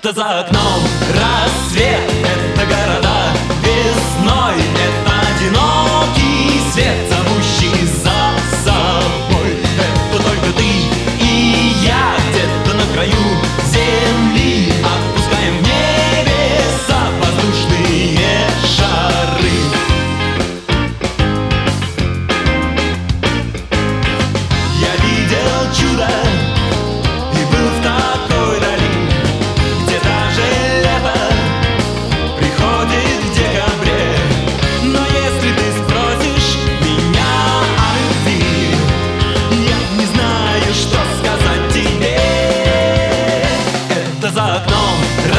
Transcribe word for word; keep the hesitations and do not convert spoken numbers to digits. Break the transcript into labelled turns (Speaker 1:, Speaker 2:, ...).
Speaker 1: Это за окном рассвет, это города весной, это одинокий свет, зовущий за собой. Это только ты и я где-то на краю земли, отпускаем в небеса воздушные шары. Я видел чудо и был в такой дали, где даже лето приходит в декабре. Но если ты спросишь меня о любви, я не знаю, что сказать тебе. Это за окном